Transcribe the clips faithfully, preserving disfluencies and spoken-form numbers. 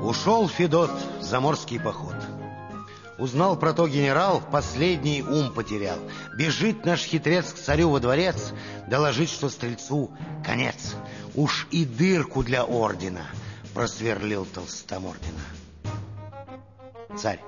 Ушел Федот в заморский поход. Узнал про то генерал, последний ум потерял. Бежит наш хитрец к царю во дворец, доложить, что стрельцу конец. Уж и дырку для ордена просверлил Толстомордина. Царь: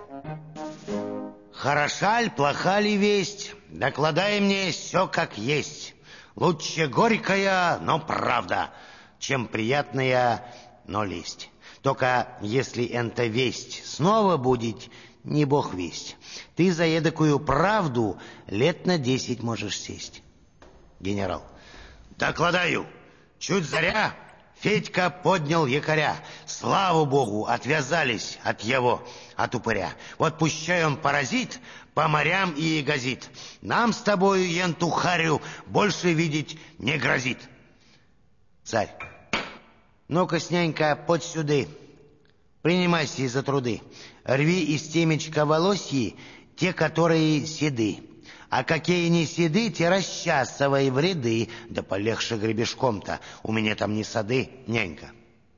хороша ль, плоха ли весть? Докладай мне все как есть. Лучше горькая, но правда, чем приятная, но лесть. Только если энта весть снова будет, не бог весть. Ты за эдакую правду лет на десять можешь сесть. Генерал: докладаю. Чуть заря Федька поднял якоря. Слава богу, отвязались от его, от упыря. Вот пущай он паразит по морям и газит. Нам с тобою, енту харю, больше видеть не грозит. Царь: ну-ка, снянька, под сюды. Принимайся за труды. Рви из темечка волосьи те, которые седы. А какие не седы, те расчасывай в ряды. Да полегче гребешком-то, у меня там не сады, нянька.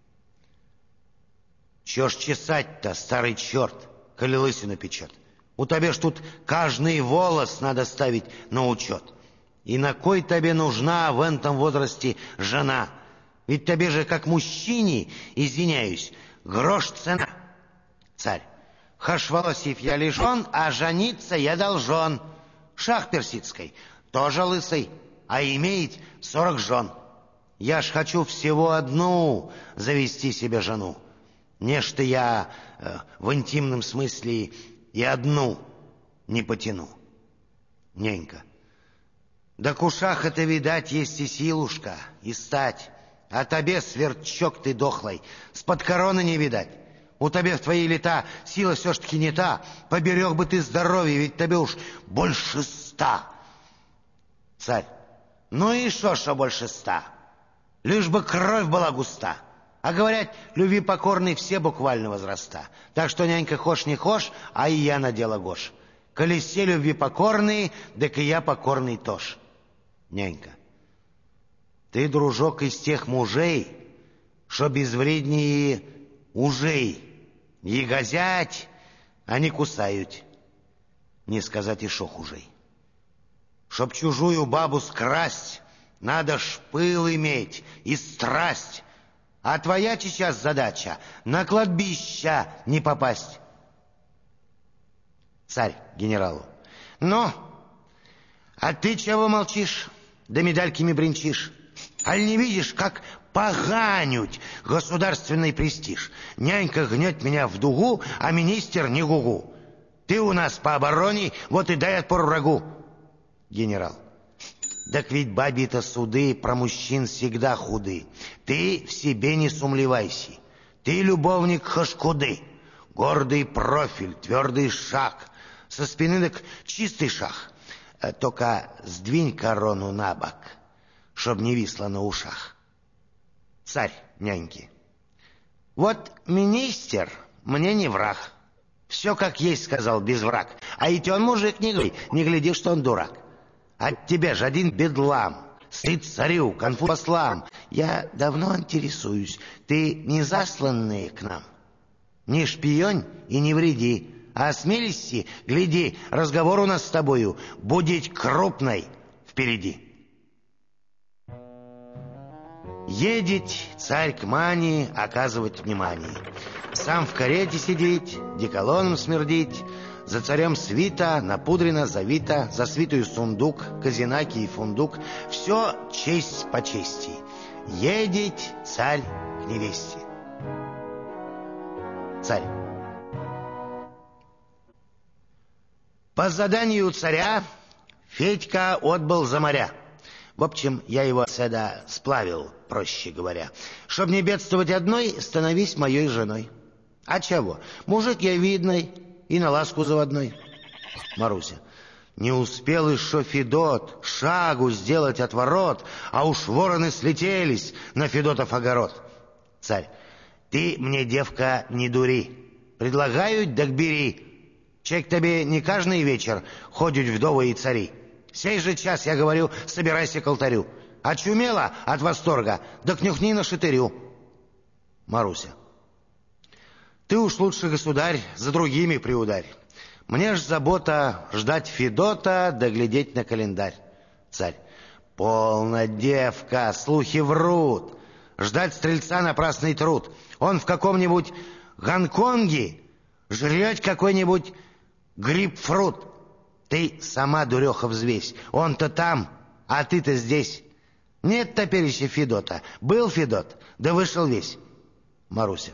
Чё ж чесать-то, старый черт, коли лысину печет? У тебя ж тут каждый волос надо ставить на учет. И на кой тебе нужна в этом возрасте жена? Ведь тебе же, как мужчине, извиняюсь, грош цена. Царь: хаш волосьев я лишен, а жениться я должен. Шах персидской тоже лысый, а имеет сорок жен. Я ж хочу всего одну завести себе жену. Не что я э, в интимном смысле и одну не потяну. Ненька: да кушах это, видать, есть и силушка, и стать. А тебе, сверчок ты дохлый, с-под короны не видать. У тебя в твои лета сила все-таки не та. Поберег бы ты здоровье, ведь тебе уж больше ста. Царь: ну и шо, что больше ста? Лишь бы кровь была густа. А говорят, любви покорной все буквально возраста. Так что, нянька, хошь не хошь, а и я надела гош. Коли все любви покорные, так и я покорный тоже. Нянька: ты, дружок, из тех мужей, что безвреднее ужей. И газять они кусают, не сказать и шо хужей. Чтоб чужую бабу скрасть, надо ж пыл иметь и страсть. А твоя сейчас задача — на кладбище не попасть. Царь генералу: ну, а ты чего молчишь, да медальками бренчишь? Аль не видишь, как поганють государственный престиж? Нянька гнет меня в дугу, а министр не гугу. Ты у нас по обороне, вот и дай отпор врагу. Генерал: так ведь бабе-то суды про мужчин всегда худы. Ты в себе не сумлевайся. Ты любовник хашкуды. Гордый профиль, твердый шаг. Со спины так чистый шаг. Только сдвинь корону на бок, чтоб не висло на ушах. Царь няньки: вот министр мне не враг. Все как есть, сказал, без враг. А ведь он мужик, не гляди, не гляди, что он дурак. От тебя же один бедлам. Стыд царю, конфуз послам. Я давно интересуюсь, ты не засланный к нам? Не шпионь и не вреди. А осмелись, гляди, разговор у нас с тобою будет крупный впереди. Едет царь к Мани оказывать внимание. Сам в карете сидеть, деколоном смердить. За царем свита, напудрено, завита. За свитую сундук, казинаки и фундук. Все честь по чести. Едет царь к невесте. Царь: по заданию царя Федька отбыл за моря. В общем, я его седа сплавил, проще говоря. Чтоб не бедствовать одной, становись моей женой. А чего? Мужик я видный и на ласку заводной. Маруся: не успел еще Федот шагу сделать от ворот, а уж вороны слетелись на Федотов огород. Царь: ты мне, девка, не дури. Предлагают, так бери. Чек тебе не каждый вечер ходят вдовы и цари. Сей же час, я говорю, собирайся к алтарю. Очумела от восторга, да кнюхни на шатырю. Маруся: Ты уж лучше, государь, за другими приударь. Мне ж забота ждать Федота, да глядеть на календарь. Царь. Полно, девка, слухи врут. Ждать стрельца напрасный труд. Он в каком-нибудь Гонконге жрет какой-нибудь грейпфрут. Ты сама, дуреха, взвесь. Он-то там, а ты-то здесь. Нет топереча Федота. Был Федот, да вышел весь. Маруся.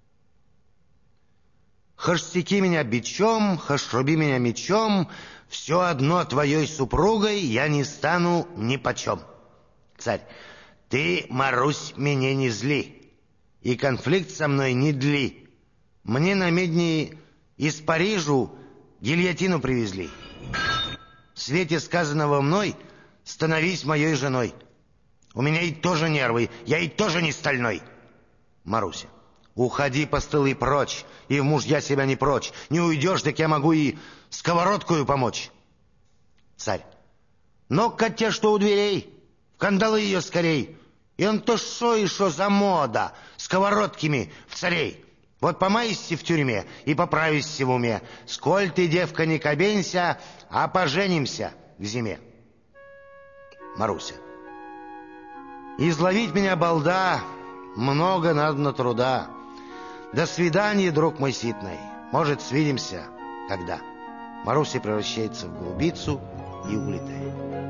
Хошь секи меня бичом, хошь руби меня мечом, все одно твоей супругой я не стану нипочем. Царь. Ты, Марусь, меня не зли, и конфликт со мной не дли. Мне на медни из Парижу гильотину привезли. В свете сказанного мной становись моей женой. У меня и тоже нервы, я и тоже не стальной. Маруся. Уходи, постылый, прочь, и в мужья себя не прочь. Не уйдешь, так я могу и сковородкою помочь. Царь. Но котя что у дверей, в кандалы ее скорей. И он то шо и шо за мода, сковородкими в царей. Вот помаешься в тюрьме и поправишься в уме. Сколь ты, девка, не кабенься, а поженимся к зиме. Маруся. Изловить меня, балда, много надо труда. До свидания, друг мой ситный. Может, свидимся когда. Маруся превращается в голубицу и улетает.